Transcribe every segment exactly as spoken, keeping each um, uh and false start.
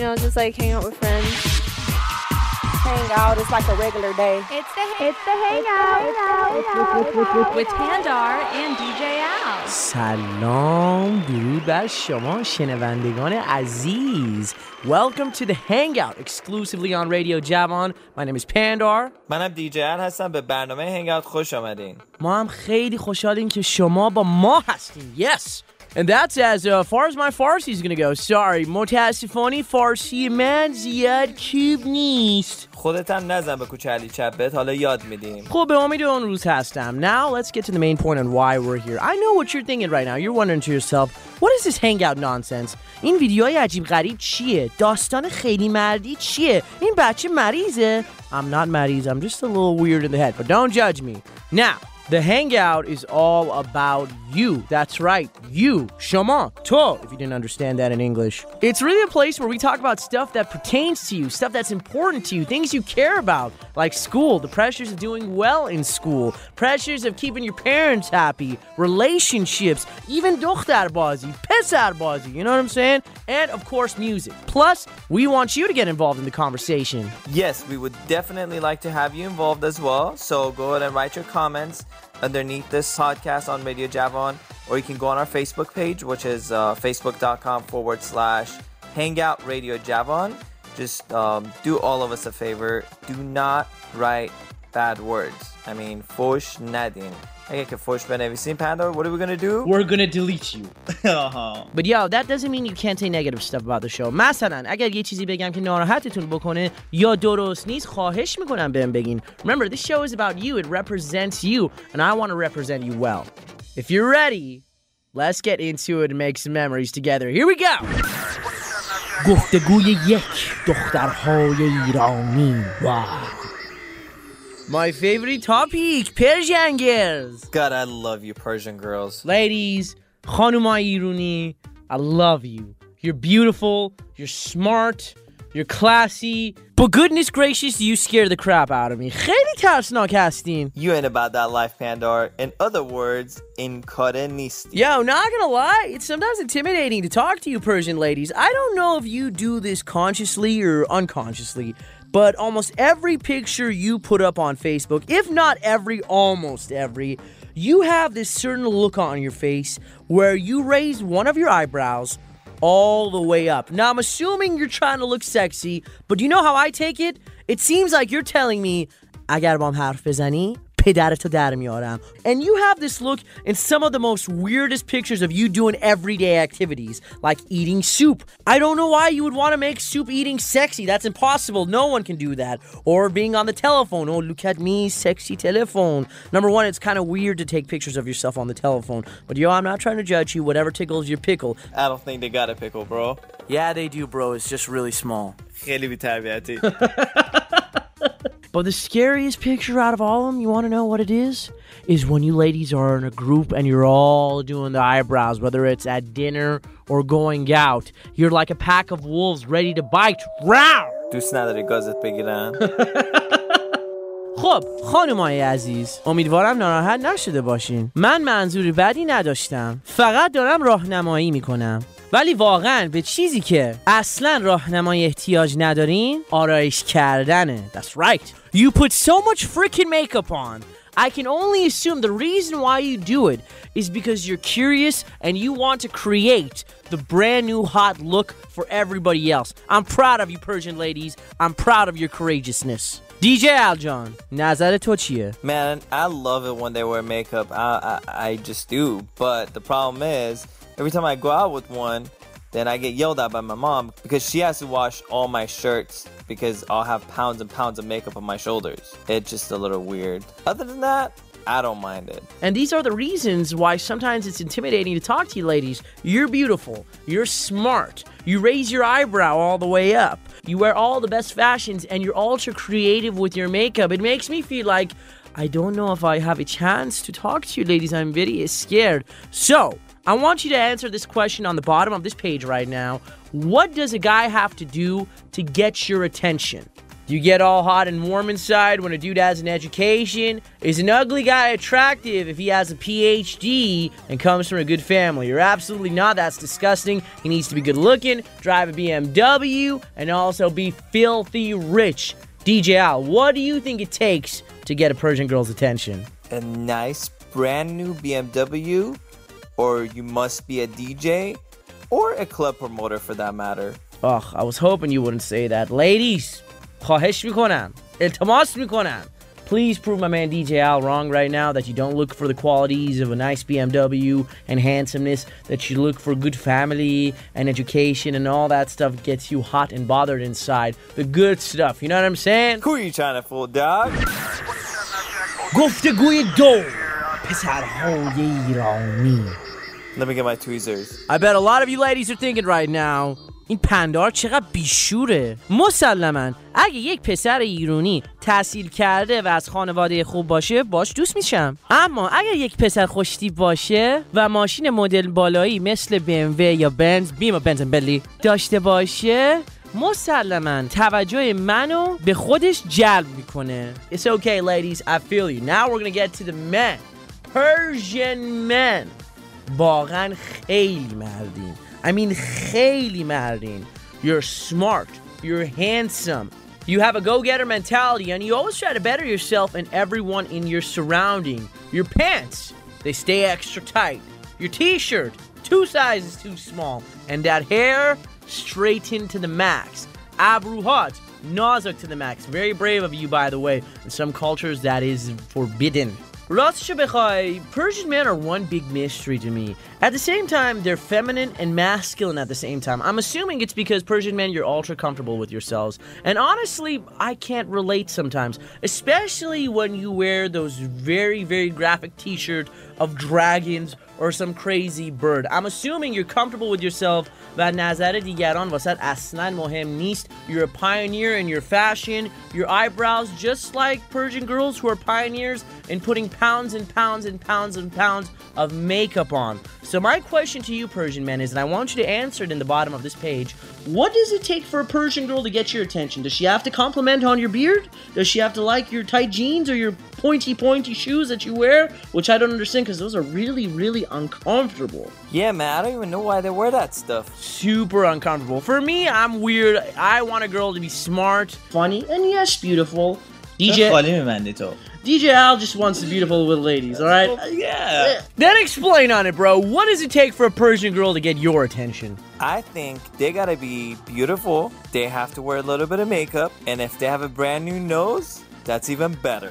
You know, just like hang out with friends. Hang out is like a regular day. It's the, hang- it's the hangout. with, with Pandar and دی جی Al. سلام درود بر شما شنوندگان عزیز. Welcome to the Hangout exclusively on Radio Javon. My name is Pandar. منم دی جی Al هستم. به برنامه هنگاوت خوش آمدین. ما هم خیلی خوشحالیم که شما با ما هستین. Yes. And that's as uh, far as my Farsi is gonna go. Sorry, متاسفانه فارسی من زیاد خوب نیست. خودت هم نزن به کوچه علی چپت، حالا یاد میدیم. خب به امید اون روز هستم. Now let's get to the main point on why we're here. I know what you're thinking right now. You're wondering to yourself, what is this hangout nonsense? این ویدیوهای عجیب غریب چیه؟ داستان خیلی مردی چیه؟ این بچه مریضه؟ I'm not مریض. I'm just a little weird in the head, but don't judge me. Now, the hangout is all about you. That's right, you. Shama, to, if you didn't understand that in English. It's really a place where we talk about stuff that pertains to you, stuff that's important to you, things you care about, like school, the pressures of doing well in school, pressures of keeping your parents happy, relationships, even dochtarbazi, pesarbazi, you know what I'm saying? And, of course, music. Plus, we want you to get involved in the conversation. Yes, we would definitely like to have you involved as well. So go ahead and write your comments underneath this podcast on Radio Javon, or you can go on our Facebook page, which is uh, facebook.com forward slash hangout Radio Javon. Just um, do all of us a favor. Do not write bad words. I mean, fosh nadin. Okay, fosh benevisin Pandar. What are we gonna do? We're gonna delete you. But yo, that doesn't mean you can't say negative stuff about the show. مثلا اگر یه چیزی بگم که ناراحتتون بکنه یا درست نیست خواهش میکنم بهم بگین. Remember, this show is about you. It represents you, and I want to represent you well. If you're ready, let's get into it and make some memories together. Here we go. گفتگوی یک دخترهای ایرانی. Wow. My favorite topic, Persian girls. God, I love you, Persian girls. Ladies, خانومای ایرانی, I love you. You're beautiful, you're smart, you're classy. But goodness gracious, you scare the crap out of me. خیلی ترسناک هستین. You ain't about that life, Pandar. In other words, in kare nisti. Yo, not gonna lie, it's sometimes intimidating to talk to you Persian ladies. I don't know if you do this consciously or unconsciously, but almost every picture you put up on Facebook, if not every, almost every, you have this certain look on your face where you raise one of your eyebrows all the way up. Now, I'm assuming you're trying to look sexy, but do you know how I take it? It seems like you're telling me, اگر با هم حرف بزنی پدرتو در میارم. And you have this look in some of the most weirdest pictures of you doing everyday activities, like eating soup. I don't know why you would want to make soup eating sexy. That's impossible. No one can do that. Or being on the telephone. Oh, look at me, sexy telephone. Number one, it's kind of weird to take pictures of yourself on the telephone. But yo, I'm not trying to judge you. Whatever tickles your pickle. I don't think they got a pickle, bro. Yeah, they do, bro. It's just really small. خیلی بی‌تربیتی. But the scariest picture out of all of them, you want to know what it is? Is when you ladies are in a group and you're all doing the eyebrows, whether it's at dinner or going out. You're like a pack of wolves ready to bite. Row! دوست نداری گازت بگیرن؟ خب خانمای عزیز، امیدوارم ناراحت نشده باشین. من منظوری بدی نداشتم، فقط دارم راهنمایی میکنم. ولی واقعا به چیزی که اصلا راهنمایی احتیاج ندارین آرایش کردنه. That's right. You put so much freaking makeup on. I can only assume the reason why you do it is because you're curious and you want to create the brand new hot look for everybody else. I'm proud of you Persian ladies. I'm proud of your courageousness. دی جی Al John, نظر تو چیه؟ Man, I love it when they wear makeup. I, I, I just do. But the problem is, every time I go out with one, then I get yelled at by my mom because she has to wash all my shirts because I'll have pounds and pounds of makeup on my shoulders. It's just a little weird. Other than that, I don't mind it. And these are the reasons why sometimes it's intimidating to talk to you ladies. You're beautiful. You're smart. You raise your eyebrow all the way up. You wear all the best fashions and you're ultra creative with your makeup. It makes me feel like I don't know if I have a chance to talk to you ladies. I'm very scared. So, I want you to answer this question on the bottom of this page right now. What does a guy have to do to get your attention? Do you get all hot and warm inside when a dude has an education? Is an ugly guy attractive if he has a P H D and comes from a good family? You're absolutely not. That's disgusting. He needs to be good looking, drive a B M W, and also be filthy rich. D J Al, what do you think it takes to get a Persian girl's attention? A nice brand new B M W, or you must be a D J, or a club promoter for that matter. Ugh, I was hoping you wouldn't say that. Ladies, خواهش میکنم. التماس میکنم. Please prove my man D J Al wrong right now, that you don't look for the qualities of a nice B M W and handsomeness, that you look for good family and education and all that stuff gets you hot and bothered inside. The good stuff, you know what I'm saying? Who are you trying to fool, dog? گفتگوی دو پسرهای ایرانی. Let me get my tweezers. I bet a lot of you ladies are thinking right now, این پندار چقدر بیشوره. مسلماً اگه یک پسر ایرانی تحصیل کرده و از خانواده خوب باشه باش دوست میشم. اما اگر یک پسر خوشتیپ باشه و ماشین مدل بالایی مثل بی ام وی یا بنز بیما بنز بلی داشته باشه، مسلماً توجه منو به خودش جلب میکنه. It's okay ladies, I feel you. Now we're gonna get to the men. Persian men. واقعا خیلی مردین. I mean خیلی مردین. You're smart. You're handsome. You have a go-getter mentality and you always try to better yourself and everyone in your surrounding. Your pants, they stay extra tight. Your t-shirt, two sizes too small. And that hair, straightened to the max. Abruhat, nazak to the max. Very brave of you, by the way. In some cultures, that is forbidden. راستشو بخوای, Persian men are one big mystery to me. At the same time, they're feminine and masculine at the same time. I'm assuming it's because Persian men, you're ultra comfortable with yourselves. And honestly, I can't relate sometimes. Especially when you wear those very, very graphic t-shirts of dragons or some crazy bird. I'm assuming you're comfortable with yourself و نظر دیگران واسط اصلا مهم نیست. You're a pioneer in your fashion, your eyebrows, just like Persian girls who are pioneers in putting pounds and pounds and pounds and pounds of makeup on. So my question to you Persian men is, and I want you to answer it in the bottom of this page, what does it take for a Persian girl to get your attention? Does she have to compliment on your beard? Does she have to like your tight jeans or your pointy pointy shoes that you wear? Which I don't understand because those are really, really uncomfortable. Yeah, man, I don't even know why they wear that stuff. Super uncomfortable. For me, I'm weird. I want a girl to be smart, funny, and yes, beautiful. D J D J Al just wants the beautiful little ladies, alright? Yeah. Then explain on it, bro. What does it take for a Persian girl to get your attention? I think they gotta be beautiful. They have to wear a little bit of makeup. And if they have a brand new nose, that's even better.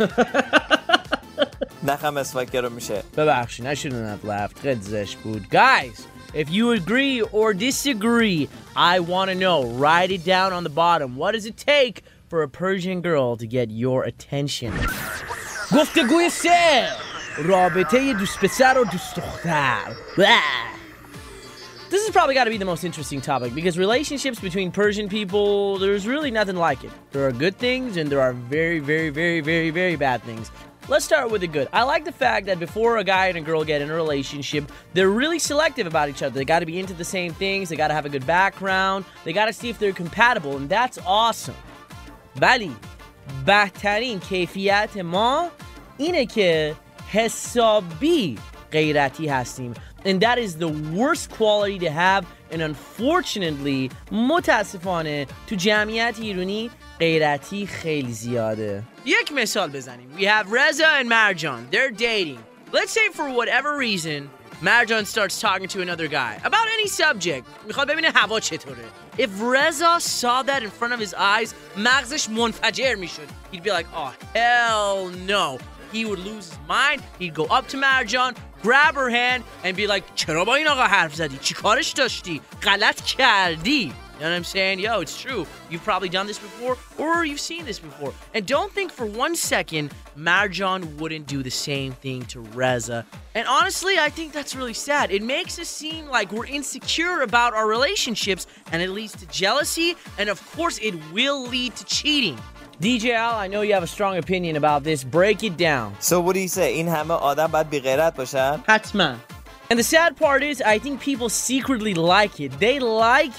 ببخشید, I shouldn't have laughed. خیلی زشت بود. Guys, if you agree or disagree, I want to know. Write it down on the bottom. What does it take for a Persian girl to get your attention? گفتگوی سه رابطه دوست پسر و دوست دختر. This has probably got to be the most interesting topic because relationships between Persian people, there's really nothing like it. There are good things and there are very, very, very, very, very bad things. Let's start with the good. I like the fact that before a guy and a girl get in a relationship, they're really selective about each other. They got to be into the same things. They got to have a good background. They got to see if they're compatible, and that's awesome. ولی بهترین کیفیت ما اینه که حسابی غیرتی هستیم. And that is the worst quality to have. And unfortunately, متاسفانه تو جمعیت ایرانی غیرتی خیلی زیاده. یک مثال بزنیم. We have Reza and Marjan. They're dating. Let's say for whatever reason, Marjan starts talking to another guy about any subject. میخواد ببینه هوا چطوره. If Reza saw that in front of his eyes, مغزش منفجر میشد. He'd be like, oh, hell no. He would lose his mind. He'd go up to Marjan, grab her hand, and be like, چرا با این آقا حرف زدی؟ چی کارش داشتی؟ غلط کردی. You know what I'm saying? Yo, it's true. You've probably done this before, or you've seen this before. And don't think for one second Marjan wouldn't do the same thing to Reza. And honestly, I think that's really sad. It makes us seem like we're insecure about our relationships, and it leads to jealousy, and of course, it will lead to cheating. D J Al, I know you have a strong opinion about this. Break it down. So what do you say? این همه آدم باید بی‌غیرت باشن؟ حتما. And the sad part is, I think people secretly like it. They like it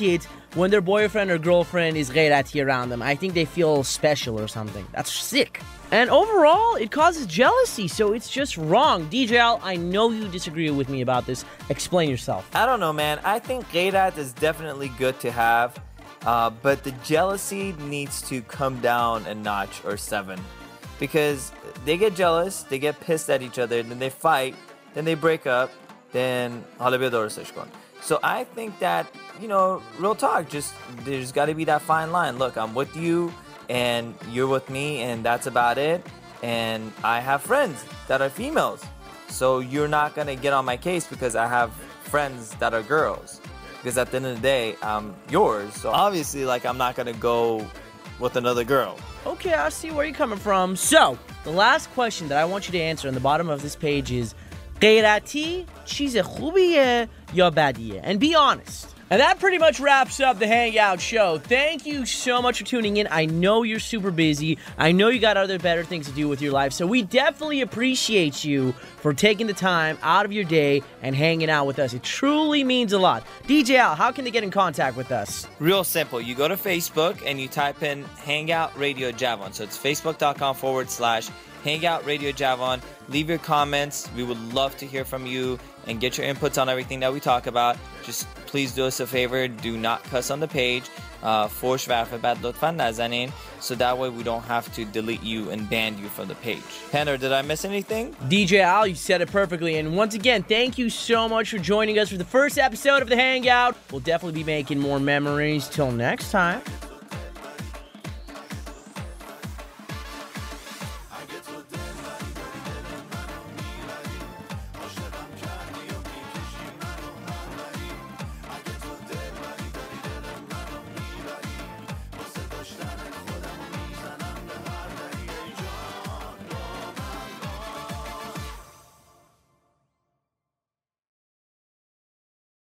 when their boyfriend or girlfriend is ghairati around them. I think they feel special or something. That's sick. And overall, it causes jealousy, so it's just wrong. D J Al, I know you disagree with me about this. Explain yourself. I don't know, man. I think ghairat is definitely good to have, uh, but the jealousy needs to come down a notch or seven. Because they get jealous, they get pissed at each other, then they fight, then they break up, then so I think that, you know, real talk, just there's got to be that fine line. Look, I'm with you and you're with me and that's about it. And I have friends that are females. So you're not going to get on my case because I have friends that are girls. Because at the end of the day, I'm yours. So obviously, like, I'm not going to go with another girl. Okay, I see where you're coming from. So, the last question that I want you to answer on the bottom of this page is ghairati cheez khubiye ya badiye? And be honest. And that pretty much wraps up the Hangout Show. Thank you so much for tuning in. I know you're super busy. I know you got other better things to do with your life. So we definitely appreciate you for taking the time out of your day and hanging out with us. It truly means a lot. D J Al, how can they get in contact with us? Real simple. You go to Facebook and you type in Hangout Radio Javon. So it's facebook.com forward slash Hangout Radio Javon. Leave your comments. We would love to hear from you and get your inputs on everything that we talk about. Just please do us a favor. Do not cuss on the page. Uh, فوش و حرف بد لطفاً نزنین. So that way we don't have to delete you and ban you from the page. Panda, did I miss anything? D J Al, you said it perfectly. And once again, thank you so much for joining us for the first episode of The Hangout. We'll definitely be making more memories. Till next time.